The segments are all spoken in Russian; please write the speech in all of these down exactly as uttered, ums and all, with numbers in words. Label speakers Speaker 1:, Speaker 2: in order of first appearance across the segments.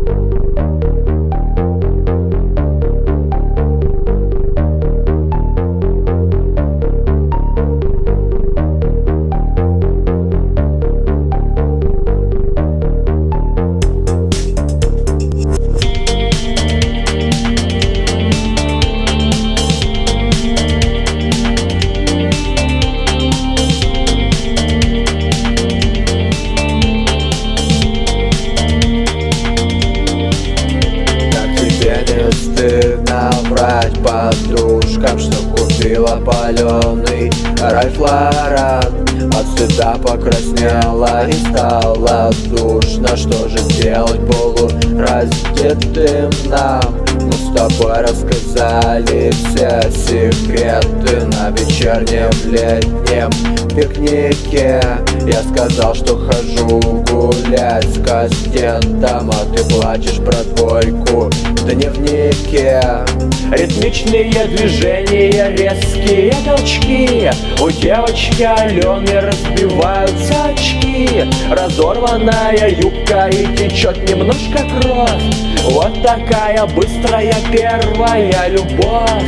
Speaker 1: Стыдно врать подружкам, что купила паленый Ральф Лоран. От стыда покраснела и стало душно. Что же делать полураздетым нам? Мы с тобой рассказали все секреты на вечернем летнем пикнике. Я сказал, что хожу гулять с Кастентом, а ты плачешь про двойку в дневнике.
Speaker 2: Ритмичные движения, резкие толчки, у девочки Алены разбиваются очки. Разорванная юбка и течет немножко кровь. Вот такая быстрая первая любовь.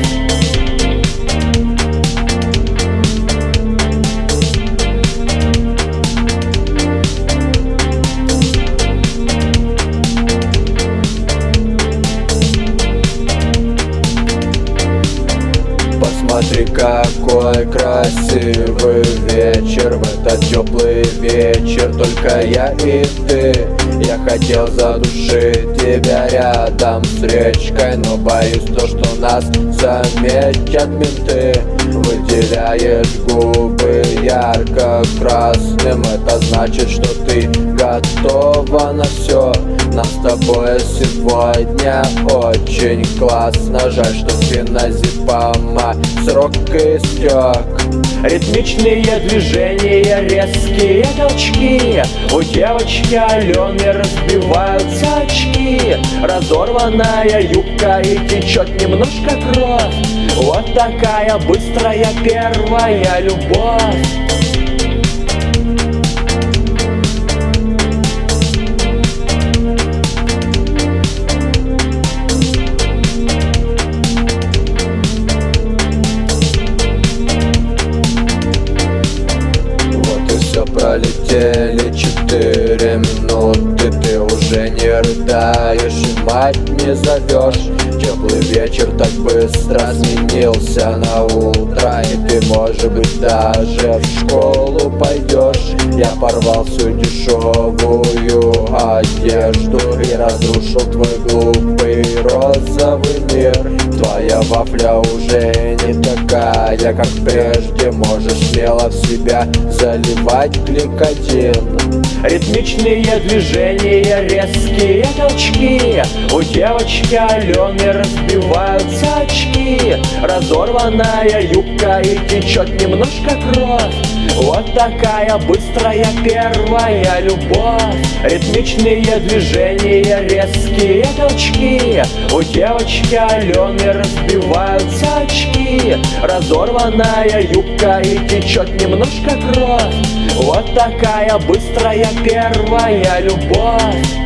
Speaker 1: Посмотри, какой красивый вечер, в этот теплый вечер только я и ты. Я хотел задушить тебя рядом с речкой, но боюсь то, что нас заметят менты. Выделяешь губы ярко-красным, это значит, что ты готова на все. Нам с тобой сегодня очень классно. Жаль, что феназепама срок истек.
Speaker 2: Ритмичные движения, резкие толчки, у девочки Алены разбиваются очки. Разорванная юбка и течет немножко кровь. Вот такая быстрая первая любовь.
Speaker 1: Пролетели четыре минуты, ты уже не рыдаешь и мать не зовешь. Теплый вечер так быстро сменился на утро, и ты, может быть, даже в школу пойдешь. Я порвал всю дешевую одежду и разрушил твой глупый розовый мир. Твоя вафля уже не такая, как прежде, можешь смело в себя заливать гликотин.
Speaker 2: Ритмичные движения, резкие толчки, у девочки Алены разбиваются очки. Разорванная юбка и течет немножко кровь. Вот такая быстрая первая любовь. Ритмичные движения, резкие толчки, у девочки Алены разбиваются очки. Разорванная юбка и течет немножко кровь. Вот такая быстрая первая любовь.